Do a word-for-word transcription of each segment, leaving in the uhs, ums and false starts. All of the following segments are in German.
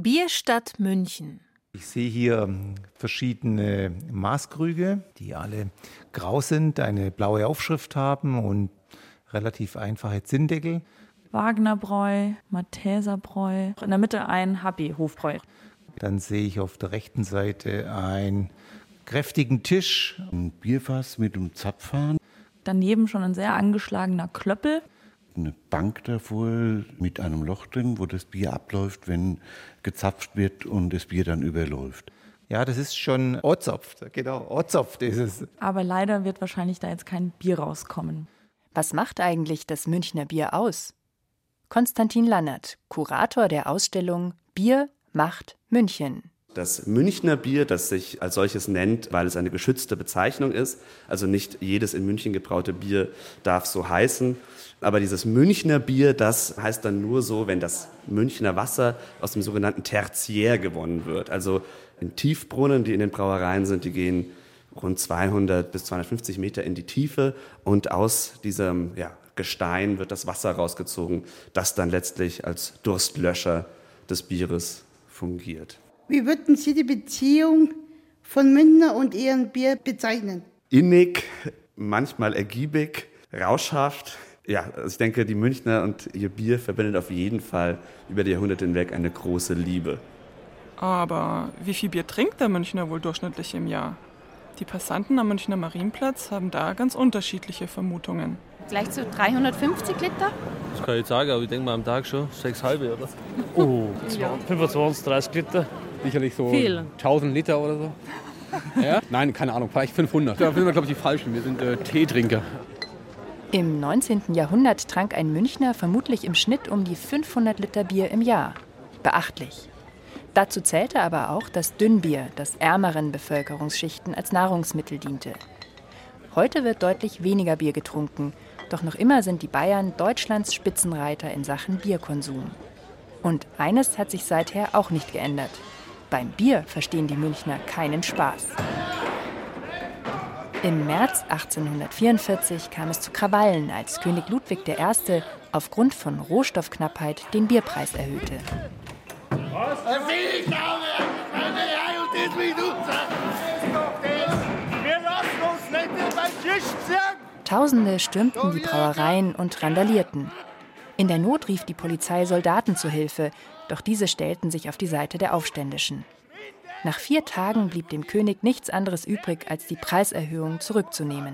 Bierstadt München. Ich sehe hier verschiedene Maßkrüge, die alle grau sind, eine blaue Aufschrift haben und relativ einfache Zinndeckel. Wagnerbräu, Malteserbräu, in der Mitte ein Happy-Hofbräu. Dann sehe ich auf der rechten Seite einen kräftigen Tisch. Ein Bierfass mit einem Zapfhahn. Daneben schon ein sehr angeschlagener Klöppel. Eine Bank davor mit einem Loch drin, wo das Bier abläuft, wenn gezapft wird und das Bier dann überläuft. Ja, das ist schon Ozopft, genau, Ozopft ist es. Aber leider wird wahrscheinlich da jetzt kein Bier rauskommen. Was macht eigentlich das Münchner Bier aus? Konstantin Lannert, Kurator der Ausstellung Bier macht München. Das Münchner Bier, das sich als solches nennt, weil es eine geschützte Bezeichnung ist, also nicht jedes in München gebraute Bier darf so heißen, aber dieses Münchner Bier, das heißt dann nur so, wenn das Münchner Wasser aus dem sogenannten Tertiär gewonnen wird. Also in Tiefbrunnen, die in den Brauereien sind, die gehen rund zweihundert bis zweihundertfünfzig Meter in die Tiefe und aus diesem ja, Gestein wird das Wasser rausgezogen, das dann letztlich als Durstlöscher des Bieres fungiert. Wie würden Sie die Beziehung von Münchner und Ihrem Bier bezeichnen? Innig, manchmal ergiebig, rauschhaft. Ja, also ich denke, die Münchner und ihr Bier verbindet auf jeden Fall über die Jahrhunderte hinweg eine große Liebe. Aber wie viel Bier trinkt der Münchner wohl durchschnittlich im Jahr? Die Passanten am Münchner Marienplatz haben da ganz unterschiedliche Vermutungen. Vielleicht so dreihundertfünfzig Liter? Das kann ich nicht sagen, aber ich denke mal am Tag schon sechs halbe, oder? Oh, ja. fünfundzwanzig, dreißig Liter. Sicherlich so Viel. tausend Liter oder so. Ja? Nein, keine Ahnung, vielleicht fünfhundert. Da sind wir, glaube ich, die Falschen. Wir sind äh, Teetrinker. Im neunzehnten Jahrhundert trank ein Münchner vermutlich im Schnitt um die fünfhundert Liter Bier im Jahr. Beachtlich. Dazu zählte aber auch das Dünnbier, das ärmeren Bevölkerungsschichten als Nahrungsmittel diente. Heute wird deutlich weniger Bier getrunken, doch noch immer sind die Bayern Deutschlands Spitzenreiter in Sachen Bierkonsum. Und eines hat sich seither auch nicht geändert. Beim Bier verstehen die Münchner keinen Spaß. Im März achtzehnhundertvierundvierzig kam es zu Krawallen, als König Ludwig der Erste aufgrund von Rohstoffknappheit den Bierpreis erhöhte. Tausende stürmten die Brauereien und randalierten. In der Not rief die Polizei Soldaten zu Hilfe, doch diese stellten sich auf die Seite der Aufständischen. Nach vier Tagen blieb dem König nichts anderes übrig, als die Preiserhöhung zurückzunehmen.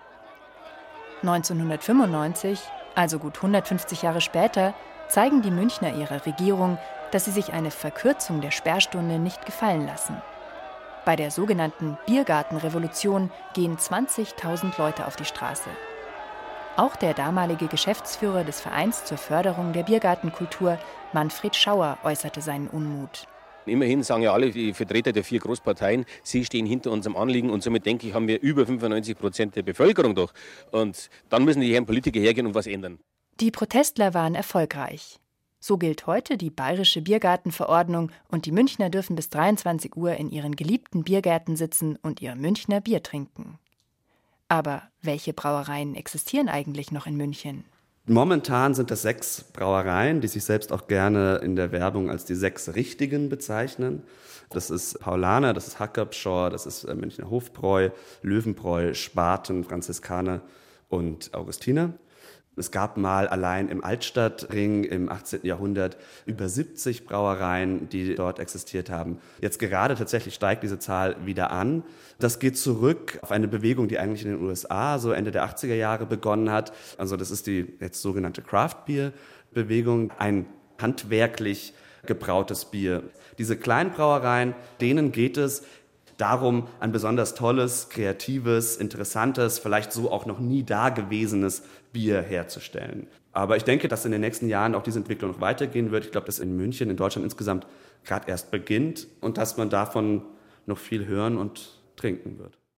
neunzehnhundertfünfundneunzig, also gut hundertfünfzig Jahre später, zeigen die Münchner ihrer Regierung, dass sie sich eine Verkürzung der Sperrstunde nicht gefallen lassen. Bei der sogenannten Biergartenrevolution gehen zwanzigtausend Leute auf die Straße. Auch der damalige Geschäftsführer des Vereins zur Förderung der Biergartenkultur, Manfred Schauer, äußerte seinen Unmut. Immerhin sagen ja alle die Vertreter der vier Großparteien, sie stehen hinter unserem Anliegen und somit denke ich, haben wir über fünfundneunzig Prozent der Bevölkerung doch. Und dann müssen die Herren Politiker hergehen und was ändern. Die Protestler waren erfolgreich. So gilt heute die bayerische Biergartenverordnung und die Münchner dürfen bis dreiundzwanzig Uhr in ihren geliebten Biergärten sitzen und ihr Münchner Bier trinken. Aber welche Brauereien existieren eigentlich noch in München? Momentan sind das sechs Brauereien, die sich selbst auch gerne in der Werbung als die sechs Richtigen bezeichnen. Das ist Paulaner, das ist Hackabschor, das ist Münchner Hofbräu, Löwenbräu, Spaten, Franziskaner und Augustiner. Es gab mal allein im Altstadtring im achtzehnten Jahrhundert über siebzig Brauereien, die dort existiert haben. Jetzt gerade tatsächlich steigt diese Zahl wieder an. Das geht zurück auf eine Bewegung, die eigentlich in den U S A so Ende der achtziger Jahre begonnen hat. Also das ist die jetzt sogenannte Craft-Bier-Bewegung, ein handwerklich gebrautes Bier. Diese kleinen Brauereien, denen geht es darum, ein besonders tolles, kreatives, interessantes, vielleicht so auch noch nie dagewesenes Bier herzustellen. Aber ich denke, dass in den nächsten Jahren auch diese Entwicklung noch weitergehen wird. Ich glaube, dass in München, in Deutschland insgesamt gerade erst beginnt und dass man davon noch viel hören und trinken wird.